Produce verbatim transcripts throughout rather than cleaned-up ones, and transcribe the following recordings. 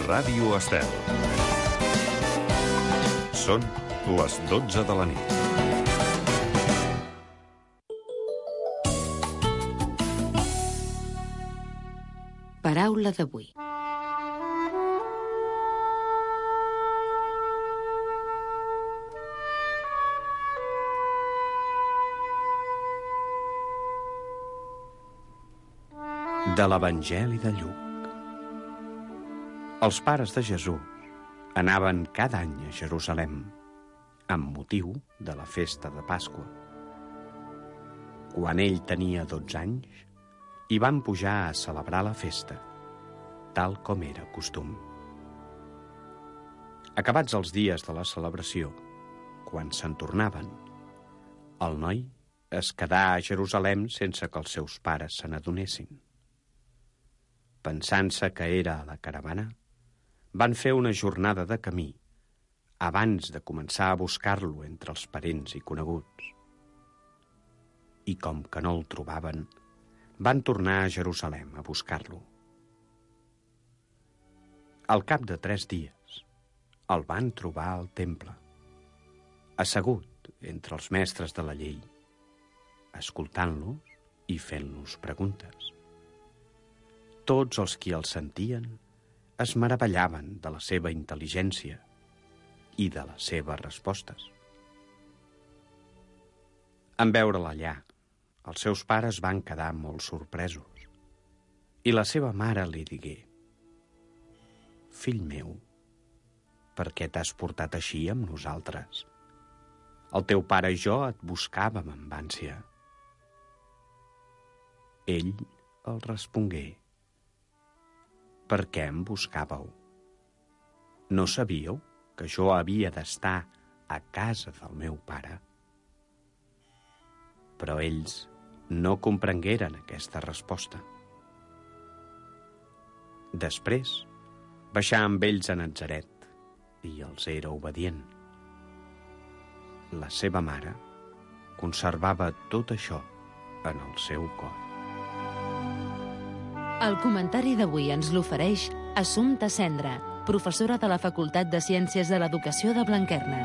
Ràdio Estel. Són les dotze de la nit. Paraula d'avui. De l'Evangeli de Lluc. Els pares de Jesús anaven cada any a Jerusalem amb motiu de la festa de Pasqua. Quan ell tenia dotze anys, hi van pujar a celebrar la festa, tal com era costum. Acabats els dies de la celebració, quan se'n tornaven, el noi es quedà a Jerusalem sense que els seus pares se n'adonessin. Pensant-se que era a la caravana, van fer una jornada de camí abans de començar a buscar-lo entre els parents i coneguts. I com que no el trobaven, van tornar a Jerusalem a buscar-lo. Al cap de tres dies, el van trobar al temple, assegut entre els mestres de la llei, escoltant-los i fent-los preguntes. Tots els qui el sentien es meravellaven de la seva intel·ligència i de les seves respostes. En veure'l allà, els seus pares van quedar molt sorpresos i la seva mare li digué: «Fill meu, per què t'has portat així amb nosaltres? El teu pare i jo et buscàvem amb ànsia». Ell el respongué: «Per què em buscàveu? No sabíeu que jo havia d'estar a casa del meu pare?» Però ells no comprengueren aquesta resposta. Després baixà amb ells a Natzaret i els era obedient. La seva mare conservava tot això en el seu cor. El comentari d'avui ens l'ofereix Assumpta Cendra, professora de la Facultat de Ciències de l'Educació de Blanquerna.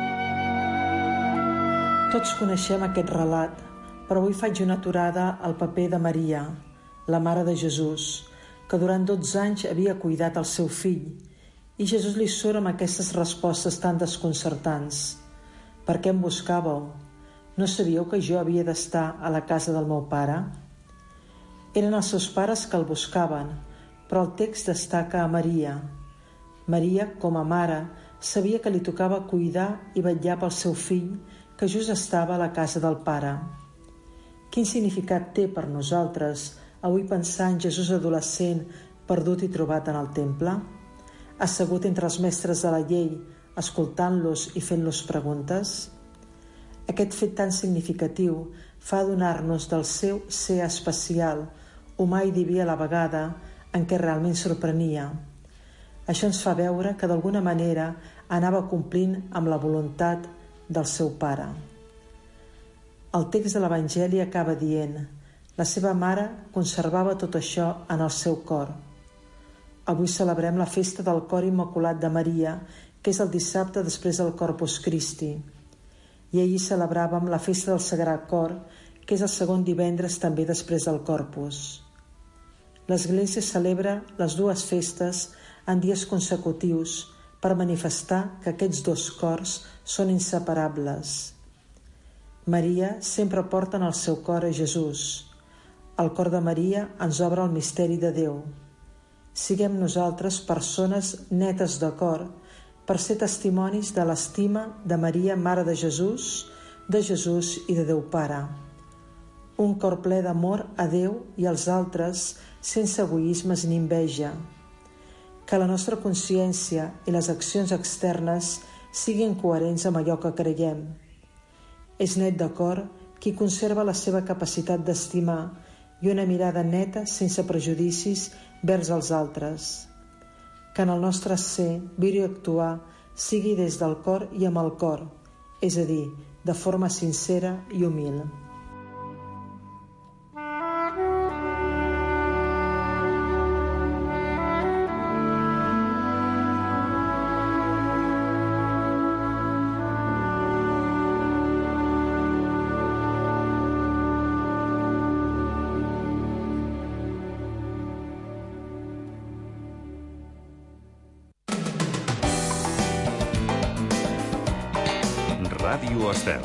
Tots coneixem aquest relat, però avui faig una aturada al paper de Maria, la mare de Jesús, que durant dotze anys havia cuidat el seu fill, i Jesús li surt amb aquestes respostes tan desconcertants. «Per què em buscàveu? No sabíeu que jo havia d'estar a la casa del meu pare?» Eren els seus pares que el buscaven, però el text destaca a Maria. Maria, com a mare, sabia que li tocava cuidar i vetllar pel seu fill, que just estava a la casa del pare. Quin significat té per nosaltres avui pensar en Jesús adolescent perdut i trobat en el temple? Assegut entre els mestres de la llei, escoltant-los i fent-los preguntes? Aquest fet tan significatiu fa adonar-nos del seu ser especial, humà i diví a la vegada, en què realment sorprenia. Això ens fa veure que d'alguna manera anava complint amb la voluntat del seu pare. El text de l'Evangeli acaba dient: la seva mare conservava tot això en el seu cor. Avui celebrem la festa del Cor Immaculat de Maria, que és el dissabte després del Corpus Christi. I ahir celebràvem la festa del Sagrat Cor, que és el segon divendres també després del Corpus. L'Església celebra les dues festes en dies consecutius per manifestar que aquests dos cors són inseparables. Maria sempre porta en el seu cor a Jesús. El cor de Maria ens obre el misteri de Déu. Siguem nosaltres persones netes de cor per ser testimonis de l'estima de Maria, Mare de Jesús, de Jesús i de Déu Pare. Un cor ple d'amor a Déu i als altres, sense egoismes ni enveja. Que la nostra consciència i les accions externes siguin coherents amb allò que creiem. És net de cor qui conserva la seva capacitat d'estimar i una mirada neta sense prejudicis vers els altres. Que en el nostre ser, viure i actuar sigui des del cor i amb el cor, és a dir, de forma sincera i humil. Radio Estel.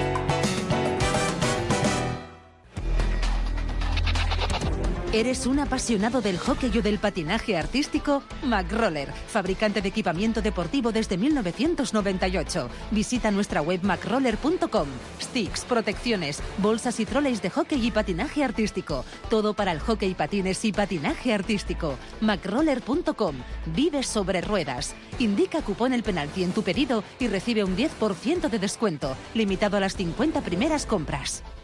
¿Eres un apasionado del hockey o del patinaje artístico? McRoller, fabricante de equipamiento deportivo desde mil novecientos noventa y ocho. Visita nuestra web macroller punto com. Sticks, protecciones, bolsas y troleys de hockey y patinaje artístico. Todo para el hockey, patines y patinaje artístico. macroller punto com. Vive sobre ruedas. Indica cupón el penalti en tu pedido y recibe un diez por ciento de descuento, limitado a las cincuenta primeras compras.